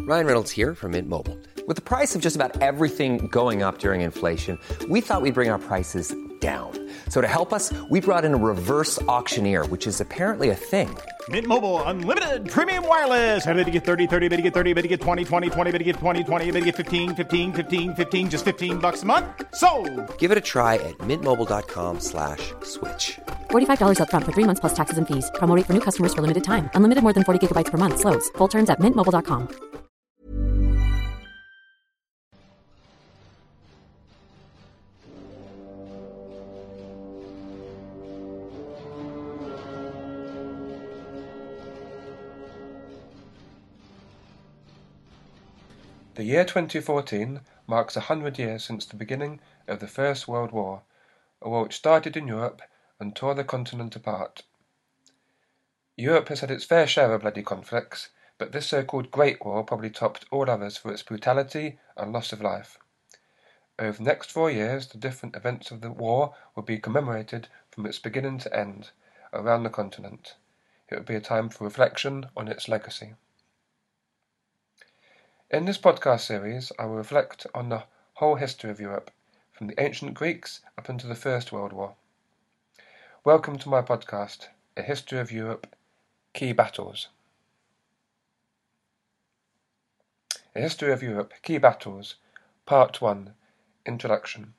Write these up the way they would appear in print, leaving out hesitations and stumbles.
Ryan Reynolds here from Mint Mobile. With the price of just about everything going up during inflation, we thought we'd bring our prices down. So to help us, we brought in a reverse auctioneer, which is apparently a thing. Mint Mobile Unlimited Premium Wireless. How to get 30, 30, bit to get 30, bit to get 20, 20, 20, bit to get 20, 20, bit to get 15, 15, 15, 15, just $15 a month? Sold! Give it a try at mintmobile.com/switch. $45 up front for 3 months plus taxes and fees. Promo rate for new customers for limited time. Unlimited more than 40 gigabytes per month. Slows full terms at mintmobile.com. The year 2014 marks 100 years since the beginning of the First World War, a war which started in Europe and tore the continent apart. Europe has had its fair share of bloody conflicts, but this so-called Great War probably topped all others for its brutality and loss of life. Over the next 4 years, the different events of the war will be commemorated from its beginning to end, around the continent. It will be a time for reflection on its legacy. In this podcast series, I will reflect on the whole history of Europe, from the ancient Greeks up into the First World War. Welcome to my podcast, A History of Europe, Key Battles. A History of Europe, Key Battles, Part 1, Introduction.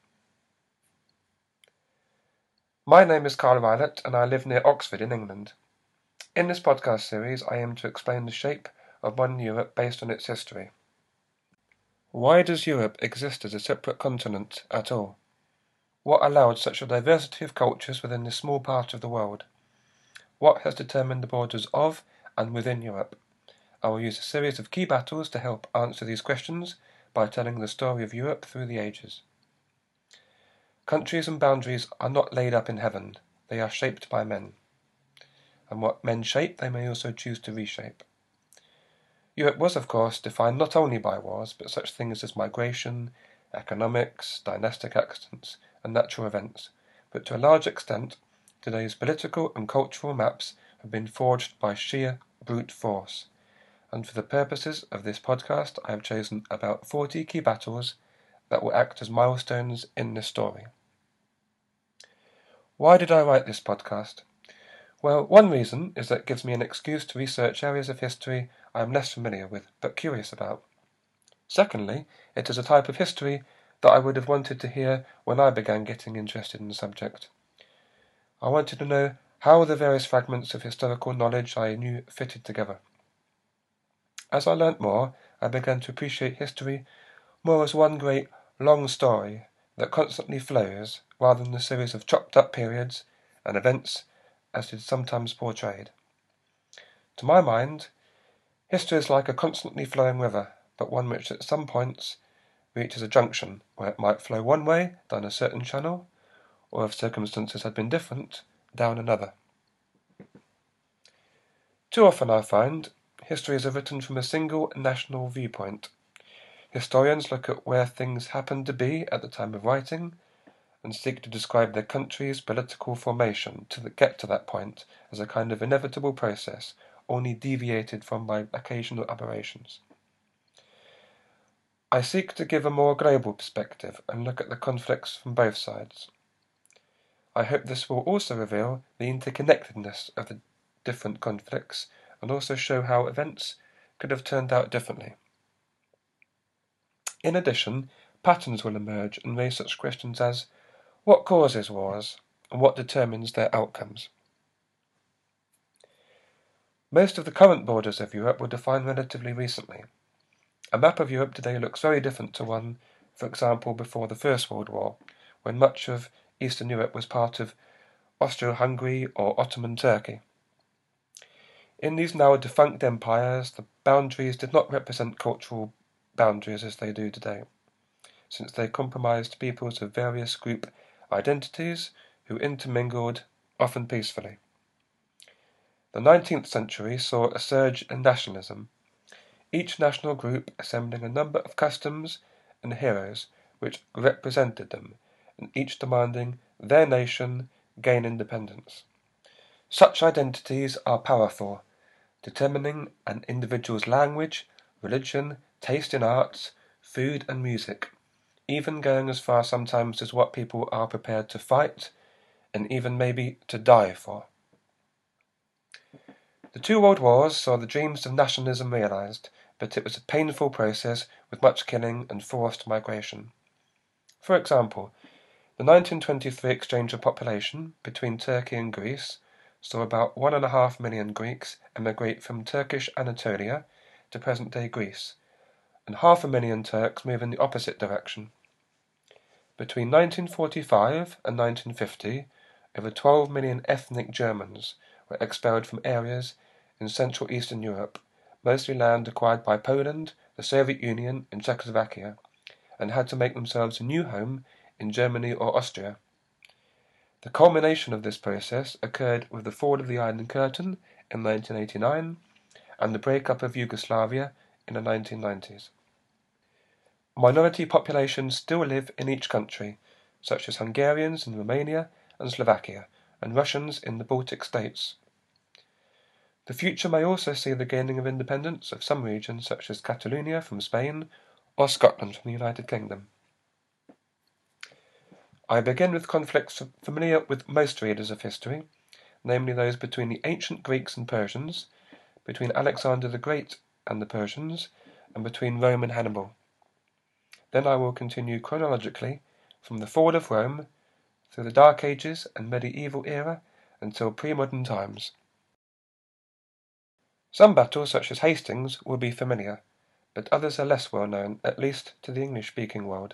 My name is Carl Rylett and I live near Oxford in England. In this podcast series, I aim to explain the shape of modern Europe based on its history. Why does Europe exist as a separate continent at all? What allowed such a diversity of cultures within this small part of the world? What has determined the borders of and within Europe? I will use a series of key battles to help answer these questions by telling the story of Europe through the ages. Countries and boundaries are not laid up in heaven, they are shaped by men. And what men shape, they may also choose to reshape. Europe was, of course, defined not only by wars, but such things as migration, economics, dynastic accidents, and natural events. But to a large extent, today's political and cultural maps have been forged by sheer brute force. And for the purposes of this podcast, I have chosen about 40 key battles that will act as milestones in this story. Why did I write this podcast? Well, one reason is that it gives me an excuse to research areas of history I am less familiar with, but curious about. Secondly, it is a type of history that I would have wanted to hear when I began getting interested in the subject. I wanted to know how the various fragments of historical knowledge I knew fitted together. As I learnt more, I began to appreciate history more as one great, long story that constantly flows, rather than a series of chopped-up periods and events as it is sometimes portrayed. To my mind, history is like a constantly flowing river, but one which at some points reaches a junction where it might flow one way down a certain channel, or if circumstances had been different, down another. Too often I find histories are written from a single national viewpoint. Historians look at where things happened to be at the time of writing, and seek to describe their country's political formation to get to that point as a kind of inevitable process, only deviated from by occasional aberrations. I seek to give a more global perspective and look at the conflicts from both sides. I hope this will also reveal the interconnectedness of the different conflicts and also show how events could have turned out differently. In addition, patterns will emerge and raise such questions as what causes wars and what determines their outcomes. Most of the current borders of Europe were defined relatively recently. A map of Europe today looks very different to one, for example, before the First World War, when much of Eastern Europe was part of Austro-Hungary or Ottoman Turkey. In these now defunct empires, the boundaries did not represent cultural boundaries as they do today, since they comprised peoples of various group identities who intermingled, often peacefully. The 19th century saw a surge in nationalism, each national group assembling a number of customs and heroes which represented them, and each demanding their nation gain independence. Such identities are powerful, determining an individual's language, religion, taste in arts, food and music, even going as far sometimes as what people are prepared to fight and even maybe to die for. The 2 world wars saw the dreams of nationalism realized, but it was a painful process with much killing and forced migration. For example, the 1923 exchange of population between Turkey and Greece saw about 1.5 million Greeks emigrate from Turkish Anatolia to present-day Greece, and 500,000 Turks move in the opposite direction. Between 1945 and 1950, over 12 million ethnic Germans were expelled from areas in Central Eastern Europe, mostly land acquired by Poland, the Soviet Union, and Czechoslovakia, and had to make themselves a new home in Germany or Austria. The culmination of this process occurred with the fall of the Iron Curtain in 1989 and the breakup of Yugoslavia in the 1990s. Minority populations still live in each country, such as Hungarians in Romania and Slovakia, and Russians in the Baltic states. The future may also see the gaining of independence of some regions such as Catalonia from Spain or Scotland from the United Kingdom. I begin with conflicts familiar with most readers of history, namely those between the ancient Greeks and Persians, between Alexander the Great and the Persians, and between Rome and Hannibal. Then I will continue chronologically from the fall of Rome through the Dark Ages and medieval era until pre-modern times. Some battles, such as Hastings, will be familiar, but others are less well known, at least to the English-speaking world.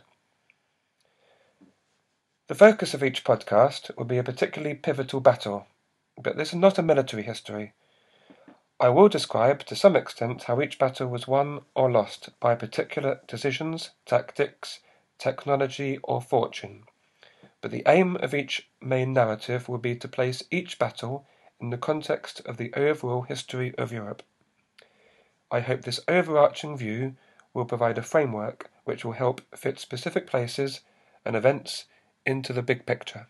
The focus of each podcast will be a particularly pivotal battle, but this is not a military history. I will describe to some extent how each battle was won or lost by particular decisions, tactics, technology, or fortune, but the aim of each main narrative will be to place each battle in the context of the overall history of Europe. I hope this overarching view will provide a framework which will help fit specific places and events into the big picture.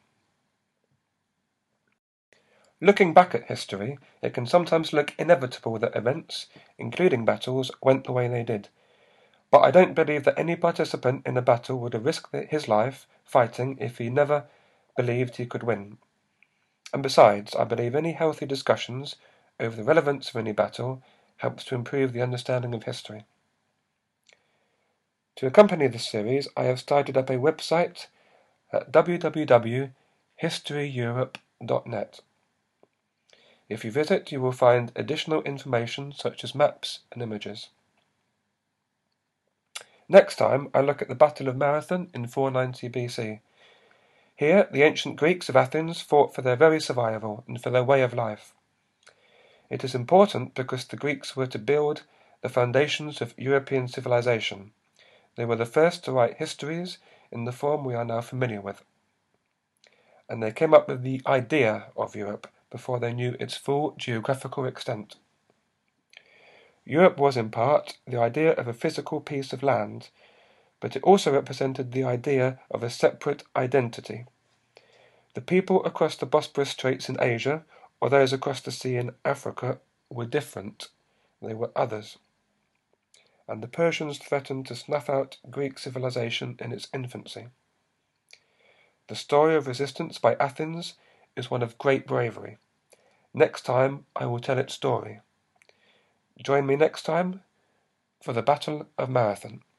Looking back at history, it can sometimes look inevitable that events, including battles, went the way they did. But I don't believe that any participant in a battle would have risked his life fighting if he never believed he could win. And besides, I believe any healthy discussions over the relevance of any battle helps to improve the understanding of history. To accompany this series, I have started up a website at www.historyeurope.net. If you visit, you will find additional information such as maps and images. Next time, I look at the Battle of Marathon in 490 BC. Here, the ancient Greeks of Athens fought for their very survival and for their way of life. It is important because the Greeks were to build the foundations of European civilization. They were the first to write histories in the form we are now familiar with. And they came up with the idea of Europe before they knew its full geographical extent. Europe was in part the idea of a physical piece of land, but it also represented the idea of a separate identity. The people across the Bosporus Straits in Asia, or those across the sea in Africa, were different. They were others. And the Persians threatened to snuff out Greek civilization in its infancy. The story of resistance by Athens is one of great bravery. Next time I will tell its story. Join me next time for the Battle of Marathon.